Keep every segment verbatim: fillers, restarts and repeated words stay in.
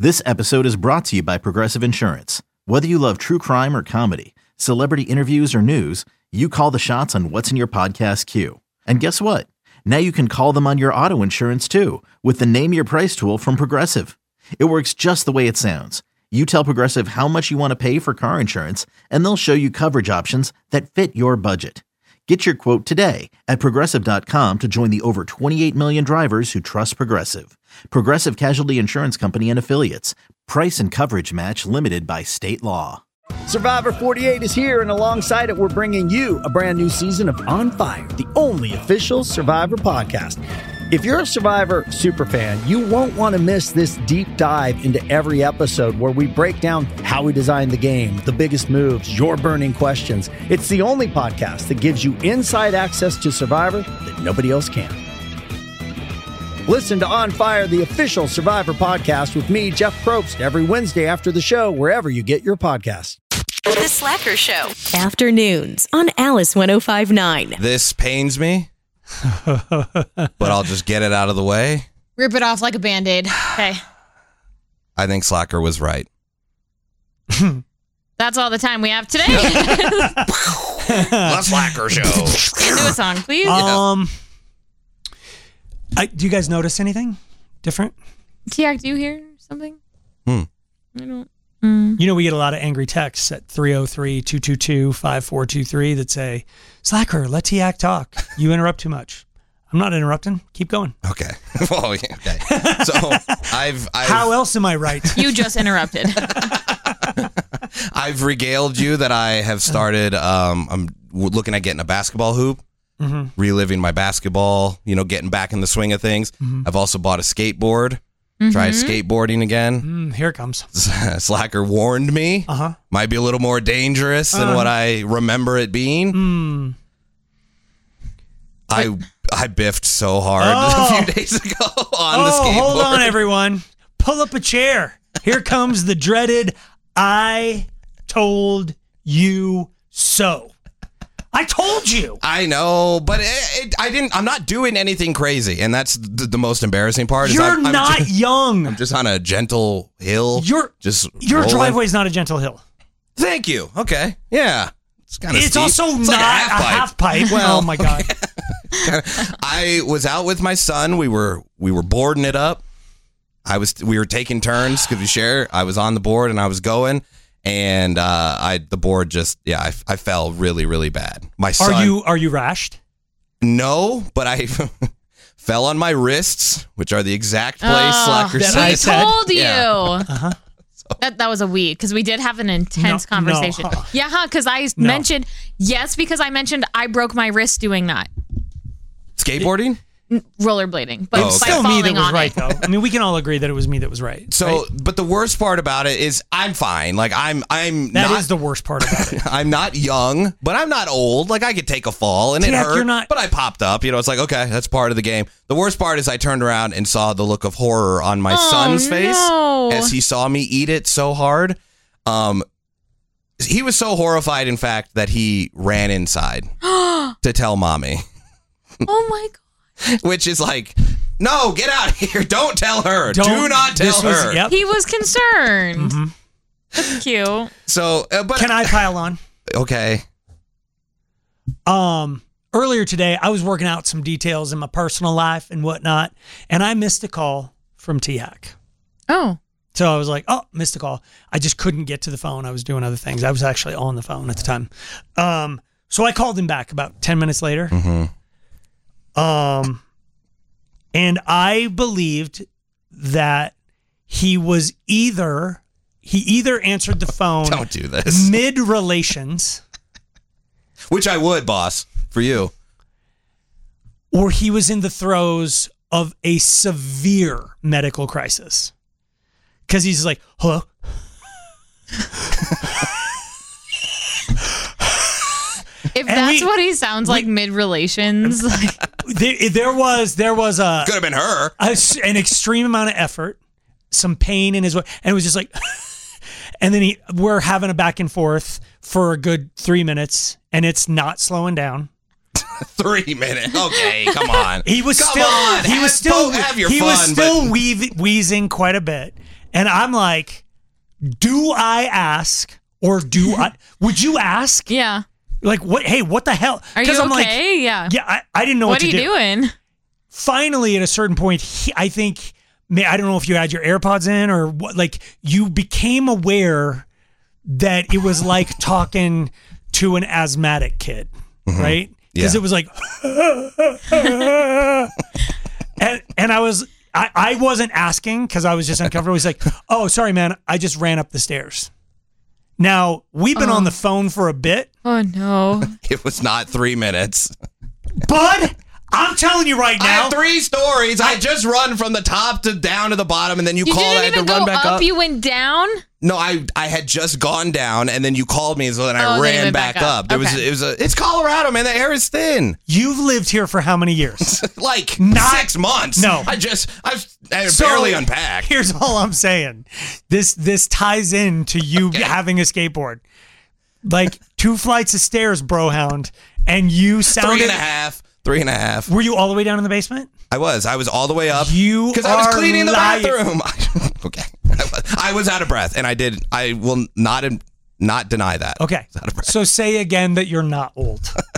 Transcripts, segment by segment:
This episode is brought to you by Progressive Insurance. Whether you love true crime or comedy, celebrity interviews or news, you call the shots on what's in your podcast queue. And guess what? Now you can call them on your auto insurance too with the Name Your Price tool from Progressive. It works just the way it sounds. You tell Progressive how much you want to pay for car insurance, and they'll show you coverage options that fit your budget. Get your quote today at Progressive dot com to join the over twenty-eight million drivers who trust Progressive. Progressive Casualty Insurance Company and Affiliates. Price and coverage match limited by state law. Survivor forty-eight is here, and alongside it, we're bringing you a brand new season of On Fire, the only official Survivor podcast. If you're a Survivor superfan, you won't want to miss this deep dive into every episode where we break down how we designed the game, the biggest moves, your burning questions. It's the only podcast that gives you inside access to Survivor that nobody else can. Listen to On Fire, the official Survivor podcast with me, Jeff Probst, every Wednesday after the show, wherever you get your podcasts. The Slacker Show. Afternoons on Alice one oh five point nine. This pains me, but I'll just get it out of the way. Rip it off like a Band-Aid. Okay. I think Slacker was right. That's all the time we have today. The Slacker Show. Do a song, please. Um, I, do you guys notice anything different? Tiak, do you hear something? Hmm. I don't. Mm. You know, we get a lot of angry texts at three oh three, two two two, five four two three that say, Slacker, let Tiak talk. You interrupt too much. I'm not interrupting. Keep going. Okay. Well, yeah, okay. So I've, I've How else am I right? You just interrupted. I've regaled you that I have started. Um, I'm looking at getting a basketball hoop, mm-hmm. reliving my basketball. You know, getting back in the swing of things. Mm-hmm. I've also bought a skateboard. Mm-hmm. Tried skateboarding again. Mm, here it comes. Slacker warned me. Uh-huh. Might be a little more dangerous than uh, what I remember it being. Mm. I I biffed so hard oh. a few days ago on oh, the skateboard. Hold on, everyone. Pull up a chair. Here comes the dreaded I told you so. I told you. I know, but it, it, I didn't. I'm not doing anything crazy, and that's the, the most embarrassing part. You're is I'm, I'm not just, young. I'm just on a gentle hill. Your just your rolling. driveway is not a gentle hill. Thank you. Okay, yeah, it's kind of. It's steep. also it's not like a half a pipe. half pipe. Well, oh my god. I was out with my son. We were we were boarding it up. I was we were taking turns because we share. I was on the board and I was going. And uh, I the board just yeah I, I fell really really bad. My son, are you are you rashed? No, but I fell on my wrists, which are the exact place oh, Slacker said. I told you. Yeah. Uh-huh. So. That that was a we because we did have an intense no, conversation. No. Yeah, huh? Because I no. mentioned yes because I mentioned I broke my wrist doing that. Skateboarding. Rollerblading, but oh, okay. It's still me that was right, it. though. I mean, we can all agree that it was me that was right. So, right? but the worst part about it is I'm fine. Like I'm, I'm. That not, is the worst part about it. I'm not young, but I'm not old. Like I could take a fall and it yeah, hurt, you're not, but I popped up. You know, it's like okay, that's part of the game. The worst part is I turned around and saw the look of horror on my oh, son's face no. as he saw me eat it so hard. Um, he was so horrified, in fact, that he ran inside to tell mommy. Oh my god. Which is like, no, get out of here. Don't tell her. Don't, Do not tell was, her. Yep. He was concerned. Mm-hmm. That's cute. So, uh, but Can I pile on? Okay. Um, earlier today, I was working out some details in my personal life and whatnot, and I missed a call from T-Hack. Oh. So I was like, oh, missed a call. I just couldn't get to the phone. I was doing other things. I was actually on the phone at the time. Um, so I called him back about ten minutes later. Mm-hmm. Um, and I believed that he was either, he either answered the phone. Don't do this. Mid-relations. Which I would, boss, for you. Or he was in the throes of a severe medical crisis. Because he's like, hello? If and that's we, what he sounds we, like mid-relations. Like. There, there was there was a... Could have been her. A, an extreme amount of effort, some pain in his way, and it was just like... And then he, we're having a back and forth for a good three minutes, and it's not slowing down. Three minutes. Okay, come on. He was come still on. he have, was still have your he fun, was still but... wheez, wheezing quite a bit. And I'm like, do I ask or do I? Would you ask? Yeah. Like, what? Hey, what the hell? Are you I'm okay? Like, yeah. Yeah, I, I didn't know what, what to are you do. doing? Finally, at a certain point, he, I think, I don't know if you had your AirPods in or what, like you became aware that it was like talking to an asthmatic kid, mm-hmm. right? Because yeah. it was like, and, and I was, I, I wasn't asking because I was just uncomfortable. He's like, oh, sorry, man. I just ran up the stairs. Now, we've been oh. on the phone for a bit. Oh, no. It was not three minutes. Bud, I'm telling you right now. I have three stories. I, I just run from the top to down to the bottom, and then you, you called. I had to even run go back up, up. You went down? No, I I had just gone down, and then you called me, so then I oh, ran then back, back up. up. There okay. was it was a it's Colorado, man. The air is thin. You've lived here for how many years? like Not, six months. No, I just I, I so, barely unpacked. Here's all I'm saying. This this ties in to you okay. having a skateboard. Like two flights of stairs, Brohound, and you sounded three and a half. Three and a half. Were you all the way down in the basement? I was. I was all the way up. You because I was cleaning lying. the bathroom. okay, I was, I was out of breath, and I did. I will not not deny that. Okay. So say again that you're not old.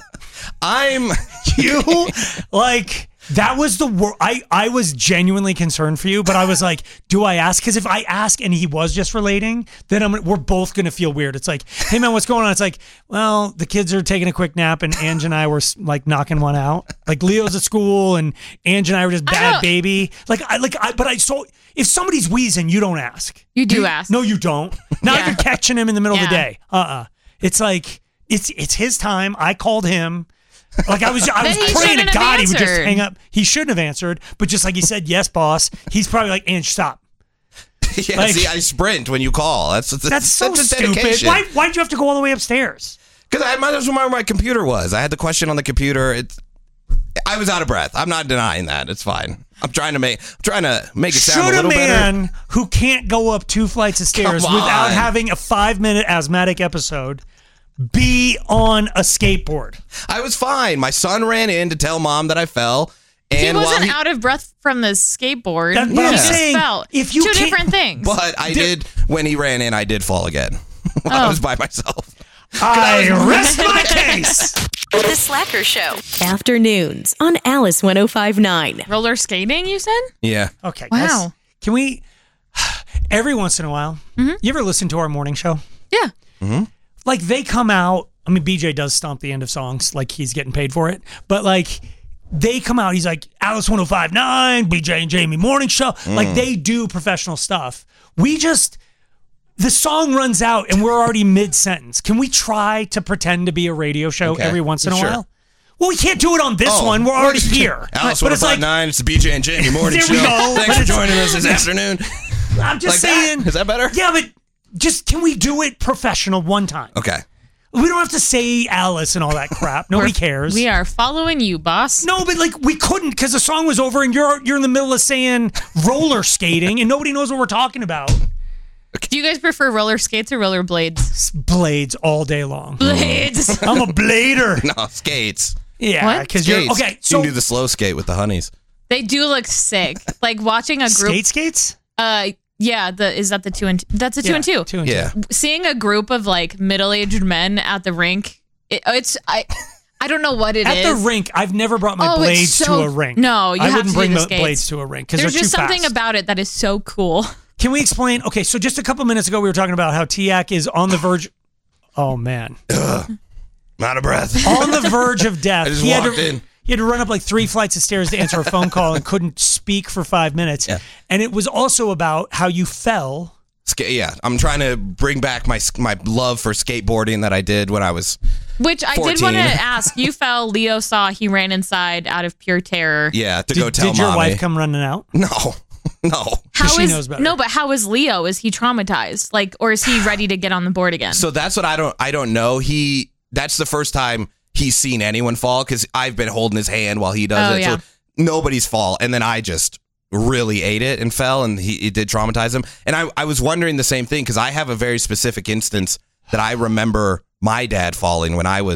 I'm you like that was the wor- I I was genuinely concerned for you, but I was like, do I ask? Because if I ask and he was just relating, then I'm we're both gonna feel weird. It's like, hey man, what's going on? It's like, well, the kids are taking a quick nap, and Ange and I were like knocking one out. Like Leo's at school, and Ange and I were just bad baby. Like I like I but I so if somebody's wheezing, you don't ask. You do you, ask. No, you don't. Not yeah. even catching him in the middle yeah. of the day. Uh uh It's like it's it's his time. I called him. Like I was, I was praying to God he would just hang up. He shouldn't have answered, but just like he said, yes, boss. He's probably like, Ange, stop. yeah, like, see, I sprint when you call. That's that's, that's so that's a stupid. dedication. Why why'd you have to go all the way upstairs? Because I might as well remember where my computer was. I had the question on the computer. It's, I was out of breath. I'm not denying that. It's fine. I'm trying to make I'm trying to make it sound Should a little better. Should a man who can't go up two flights of stairs without having a five minute asthmatic episode be on a skateboard? I was fine. My son ran in to tell mom that I fell. And he wasn't while he, out of breath from the skateboard. That, he yeah. just saying, fell. If you Two can't, different things. But I did, when he ran in, I did fall again while oh. I was by myself. I rest my case. The Slacker Show. Afternoons on Alice one oh five point nine. Roller skating, you said? Yeah. Okay. Wow. Guys, can we, every once in a while, mm-hmm. you ever listen to our morning show? Yeah. Mm-hmm. Like they come out, I mean, B J does stomp the end of songs like he's getting paid for it, but like they come out, he's like, Alice one oh five point nine, B J and Jamie morning show. Mm. Like they do professional stuff. We just, the song runs out and we're already mid-sentence. Can we try to pretend to be a radio show okay. every once in a sure. while? Well, we can't do it on this oh, one. We're already here. Alice one oh five point nine, it's the B J and Jamie morning there show. We go. Thanks for joining us this afternoon. I'm just like saying. That? Is that better? Yeah, but just can we do it professional one time? Okay. We don't have to say Alice and all that crap. Nobody cares. We are following you, boss. No, but like we couldn't because the song was over and you're you're in the middle of saying roller skating and nobody knows what we're talking about. Do you guys prefer roller skates or roller blades? Blades all day long. Blades. I'm a blader. No, skates. Yeah, because you're okay. So you can do the slow skate with the honeys. They do look sick. Like watching a group skate skates. Uh, yeah. The is that the two and two? That's a two yeah, and two. Two and yeah. two. Seeing a group of like middle-aged men at the rink, it, it's I. I don't know what it At is. At the rink, I've never brought my oh, blades so, to a rink. No, you I have wouldn't to bring do the the skates. blades to a rink because there's they're just too something fast. about it that is so cool. Can we explain? Okay, so just a couple minutes ago, we were talking about how T A C is on the verge. Oh man, Ugh. I'm out of breath. On the verge of death. I just he walked had to, in. He had to run up like three flights of stairs to answer a phone call and couldn't speak for five minutes. Yeah. And it was also about how you fell. Ska- yeah, I'm trying to bring back my my love for skateboarding that I did when I was Which I fourteen. did want to ask. You fell, Leo saw, he ran inside out of pure terror. Yeah, to did, go tell Did your mommy. wife come running out? No, no. How she is, knows better. No, but how is Leo? Is he traumatized? Like, or is he ready to get on the board again? So that's what I don't I don't know. He that's the first time he's seen anyone fall because I've been holding his hand while he does Oh, it. yeah. So nobody's fall. And then I just really ate it and fell and he it did traumatize him. And I, I was wondering the same thing because I have a very specific instance that I remember my dad falling when I was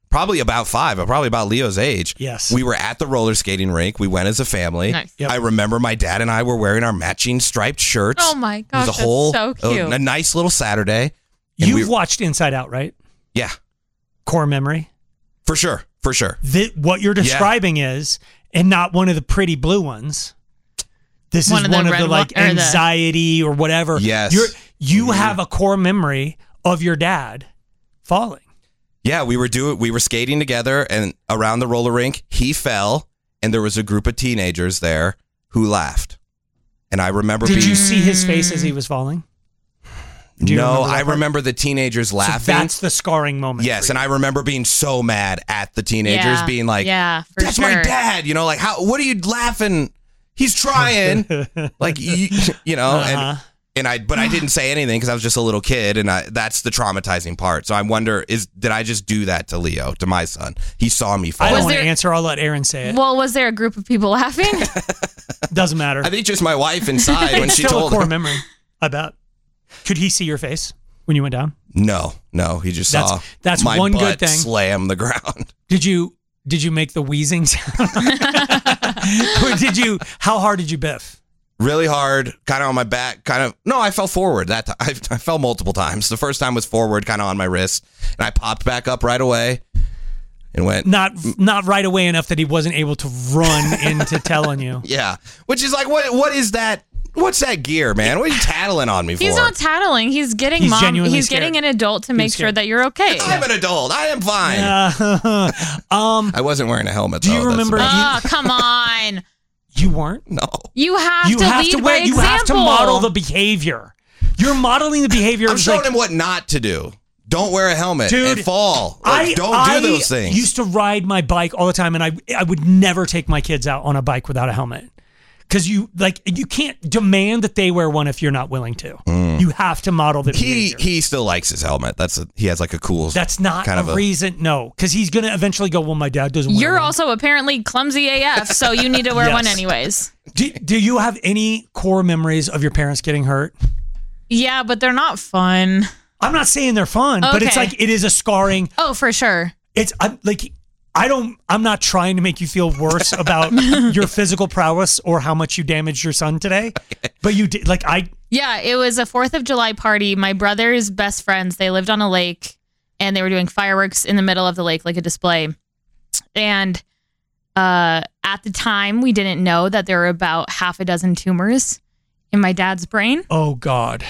probably about five, probably about Leo's age. Yes. We were at the roller skating rink. We went as a family. Nice. Yep. I remember my dad and I were wearing our matching striped shirts. Oh my It gosh, was a whole, that's so cute. A, a nice little Saturday. And You've we- watched Inside Out, right? Yeah, Core memory. for sure. For sure. The, what you're describing is, and not one of the pretty blue ones. This One is of the one of red the like one- or the- anxiety or whatever. Yes. You're, you Mhm. have a core memory of your dad falling. Yeah, we were doing. We were skating together and around the roller rink. He fell, and there was a group of teenagers there who laughed. And I remember. Did being, you see his face as he was falling? Do you No, remember that I part? remember the teenagers So laughing. that's the scarring moment. yes, for and you. I remember being so mad at the teenagers, Yeah. being like, yeah, for "That's sure. my dad." You know, like, how? What are you laughing? He's trying, like, you, you know, Uh-huh. and and I, but I didn't say anything because I was just a little kid, and I, that's the traumatizing part. So I wonder, is did I just do that to Leo, to my son? He saw me fall. I don't Was want to there- answer. I'll let Aaron say it. Well, was there a group of people laughing? Doesn't matter. I think just my wife inside when It's she still told a core him. memory. I bet. Could he see your face when you went down? No, no, he just That's- saw that's my one good butt thing. slam the ground. Did you did you make the wheezing sound? Or did you? How hard did you biff? Really hard, kind of on my back, kind of. No, I fell forward. That time. I, I fell multiple times. The first time was forward, kind of on my wrist, and I popped back up right away and went. Not not right away enough that he wasn't able to run into telling you. Yeah, which is like, what? What is that? What's that gear, man? What are you tattling on me for? He's not tattling. He's getting He's mom. genuinely He's scared. getting an adult to make sure scared. that you're okay. I'm an adult. I am fine. Uh, um, I wasn't wearing a helmet. Do you though. That's remember- about- Oh, come on. you weren't. No. You have You to have lead to by wear. You example. have to model the behavior. You're modeling the behavior. I'm of, showing like, him what not to do. Don't wear a helmet Dude, and fall. Like, I don't I do those things. used to ride my bike all the time, and I I would never take my kids out on a bike without a helmet. Because you like you can't demand that they wear one if you're not willing to. You have to model the he behavior. he still likes his helmet. That's a, he has like a cool. That's not kind a, of a reason. No, because he's gonna eventually go. Well, my dad doesn't. wear You're one." also apparently clumsy A F, so you need to wear Yes. one anyways. Do, do you have any core memories of your parents getting hurt? Yeah, but they're not fun. I'm not saying they're fun, but it's Okay. like it is a scarring. Oh, for sure. It's I'm, like I don't. I'm not trying to make you feel worse about your physical prowess or how much you damaged your son today, but you did. Like I. Yeah, it was a fourth of July party. My brother's best friends, they lived on a lake and they were doing fireworks in the middle of the lake, like a display. And uh, at the time, we didn't know that there were about half a dozen tumors in my dad's brain. Oh God.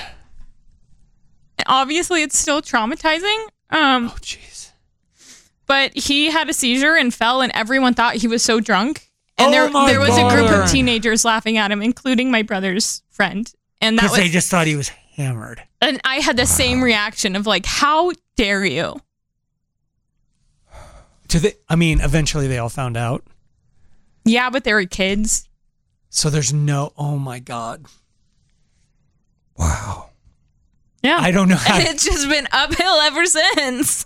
Obviously, it's still traumatizing. Um, Oh jeez. but he had a seizure and fell, and everyone thought he was so drunk. And Oh there, my there was a group God. of teenagers laughing at him, including my brother's friend. And that Because was, they just thought he was hammered. and I had the same reaction of like, how dare you? To the. I mean, eventually they all found out. Yeah, but they were kids. So there's no. Oh my God. Wow. Yeah. I don't know how. And it's just been uphill ever since.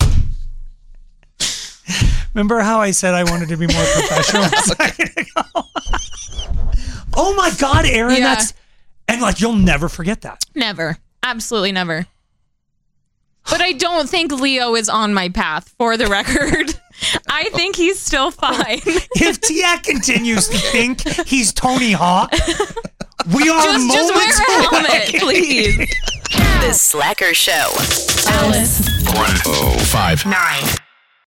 Remember how I said I wanted to be more professional? a second ago? Oh my God, Aaron, Yeah. that's and like you'll never forget that. Never. Absolutely never. But I don't think Leo is on my path, for the record. I think he's still fine. If Tiak continues to think he's Tony Hawk, we are Just, just moments wear a away. helmet, please. The Slacker Show. Alice one oh five nine.